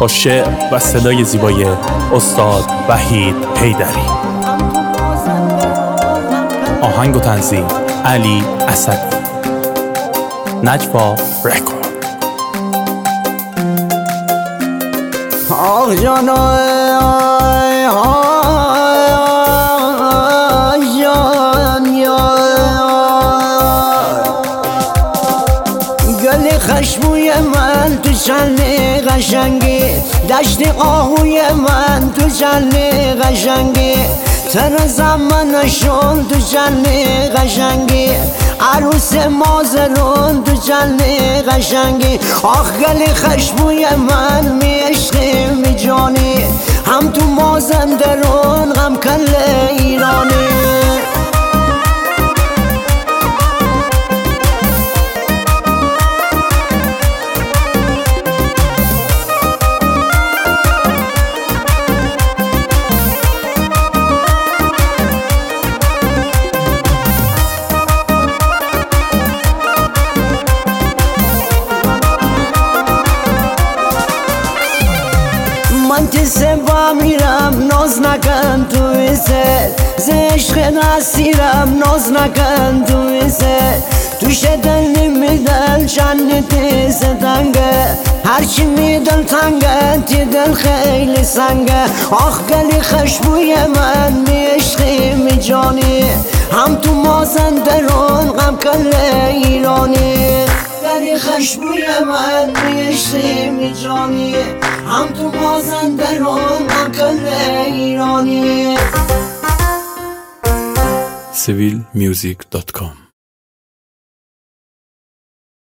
با شعر و صدای زیبای استاد وحید حیدری. آهنگ و تنظیم علی اسدی. نجوا رکورد. آه جانای گل خشموی من تو چند قشنگی، دشت آهوی من تو چند قشنگی، تن زمانشون تو چند قشنگی، عروس مازرون تو چند قشنگی. آخ گل خشموی من می عشقی می جانی، هم تو مازندرون هم کل ایرانی. من که سبا میرم ناز نکن تو ایسه، ز عشق نسیرم ناز نکن تو ایسه، توش دل نمیدل چند تیز تنگه، هرچی میدل تنگه تی دل خیلی سنگه. آخ گلی خشبوی من می عشقی می جانی، هم تو مازندرون غم کل ایرانی. گلی خشبوی من می عشقی می جانی، هم تو مازندرون غم کل ایرانی. civilmusic.com